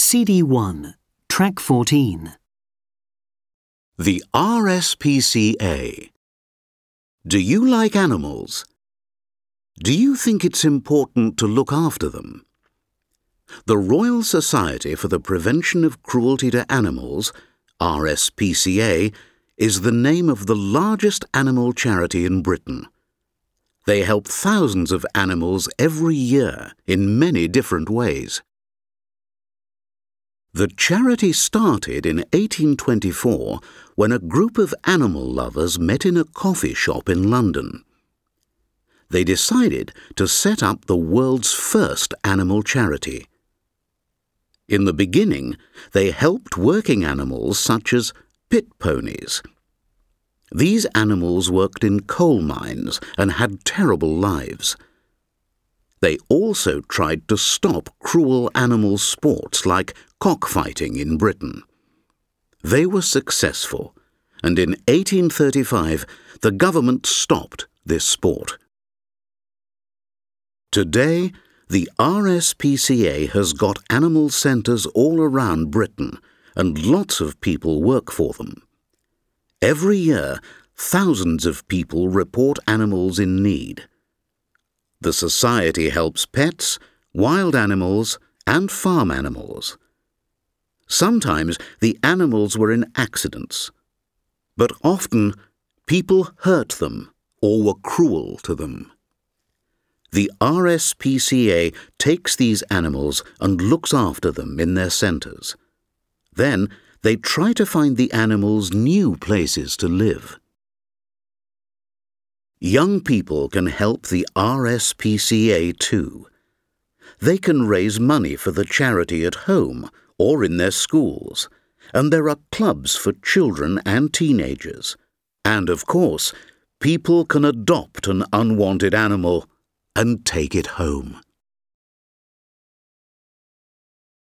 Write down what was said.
CD1, Track 14. The RSPCA. Do you like animals? Do you think it's important to look after them? The Royal Society for the Prevention of Cruelty to Animals, RSPCA, is the name of the largest animal charity in Britain. They help thousands of animals every year in many different ways. The charity started in 1824 when a group of animal lovers met in a coffee shop in London. They decided to set up the world's first animal charity. In the beginning, they helped working animals such as pit ponies. These animals worked in coal mines and had terrible lives. They also tried to stop cruel animal sports like cockfighting in Britain. They were successful, and in 1835 the government stopped this sport. Today, the RSPCA has got animal centres all around Britain, and lots of people work for them. Every year, thousands of people report animals in need. The Society helps pets, wild animals, and farm animals. Sometimes the animals were in accidents, but often people hurt them or were cruel to them. The RSPCA takes these animals and looks after them in their centres. Then they try to find the animals new places to live. Young people can help the RSPCA too. They can raise money for the charity at home or in their schools, and there are clubs for children and teenagers. And of course, people can adopt an unwanted animal and take it home.